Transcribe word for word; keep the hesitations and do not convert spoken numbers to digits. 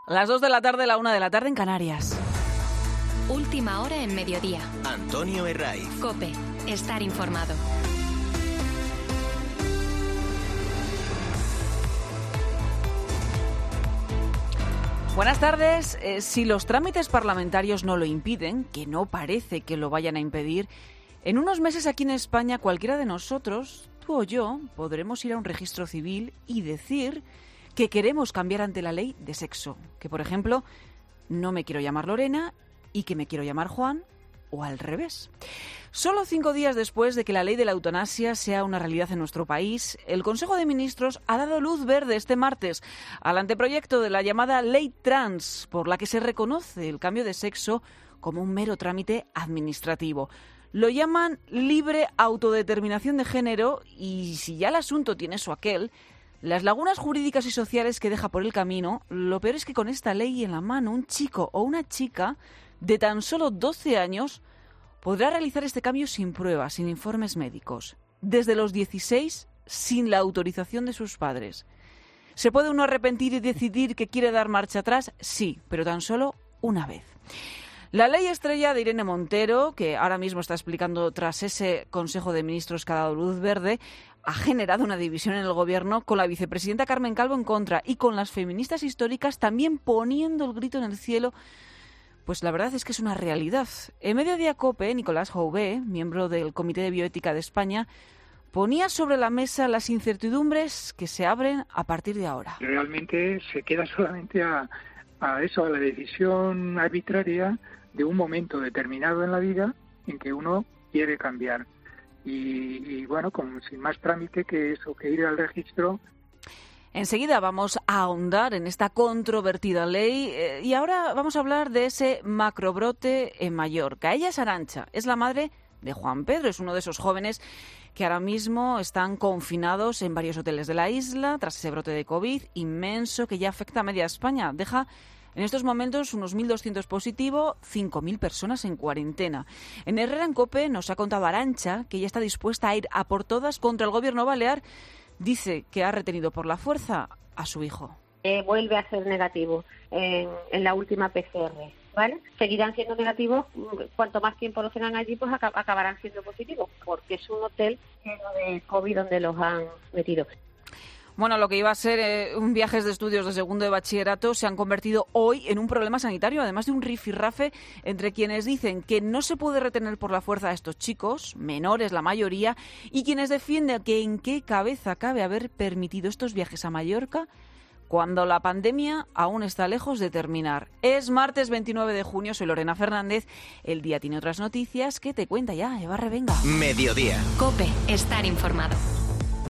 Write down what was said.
Las dos de la tarde, la una de la tarde en Canarias. Última hora en mediodía. Antonio Herraiz. COPE. Estar informado. Buenas tardes. Eh, si los trámites parlamentarios no lo impiden, que no parece que lo vayan a impedir, en unos meses aquí en España cualquiera de nosotros, tú o yo, podremos ir a un registro civil y decir que queremos cambiar ante la ley de sexo. Que, por ejemplo, no me quiero llamar Lorena y que me quiero llamar Juan, o al revés. Solo cinco días después de que la ley de la eutanasia sea una realidad en nuestro país, el Consejo de Ministros ha dado luz verde este martes al anteproyecto de la llamada Ley Trans, por la que se reconoce el cambio de sexo como un mero trámite administrativo. Lo llaman libre autodeterminación de género y si ya el asunto tiene su aquel, las lagunas jurídicas y sociales que deja por el camino, lo peor es que con esta ley en la mano, un chico o una chica de tan solo doce años podrá realizar este cambio sin pruebas, sin informes médicos, desde los dieciséis, sin la autorización de sus padres. ¿Se puede uno arrepentir y decidir que quiere dar marcha atrás? Sí, pero tan solo una vez. La ley estrella de Irene Montero, que ahora mismo está explicando tras ese Consejo de Ministros que ha dado luz verde, ha generado una división en el Gobierno con la vicepresidenta Carmen Calvo en contra y con las feministas históricas también poniendo el grito en el cielo. Pues la verdad es que es una realidad. En Mediodía COPE, Nicolás Jouvé, miembro del Comité de Bioética de España, ponía sobre la mesa las incertidumbres que se abren a partir de ahora. Realmente se queda solamente a, a eso, a la decisión arbitraria de un momento determinado en la vida en que uno quiere cambiar. Y, y bueno, como sin más trámite que eso, que ir al registro. Enseguida vamos a ahondar en esta controvertida ley eh, y ahora vamos a hablar de ese macrobrote en Mallorca. Ella es Arantxa, es la madre de Juan Pedro, es uno de esos jóvenes que ahora mismo están confinados en varios hoteles de la isla tras ese brote de COVID inmenso que ya afecta a media España. Deja en estos momentos unos mil doscientos positivos, cinco mil personas en cuarentena. En Herrera en COPE nos ha contado Arantxa que ella está dispuesta a ir a por todas contra el gobierno balear. Dice que ha retenido por la fuerza a su hijo. Eh, vuelve a ser negativo en, en la última P C R, ¿vale? Seguirán siendo negativos, cuanto más tiempo los tengan allí, pues ac- acabarán siendo positivos, porque es un hotel lleno de COVID donde los han metido. Bueno, lo que iba a ser eh, un viajes de estudios de segundo de bachillerato se han convertido hoy en un problema sanitario, además de un rifirrafe entre quienes dicen que no se puede retener por la fuerza a estos chicos, menores la mayoría, y quienes defienden que en qué cabeza cabe haber permitido estos viajes a Mallorca cuando la pandemia aún está lejos de terminar. Es martes veintinueve de junio, soy Lorena Fernández. El día tiene otras noticias que te cuenta ya Eva Revenga. Mediodía. COPE. Estar informado.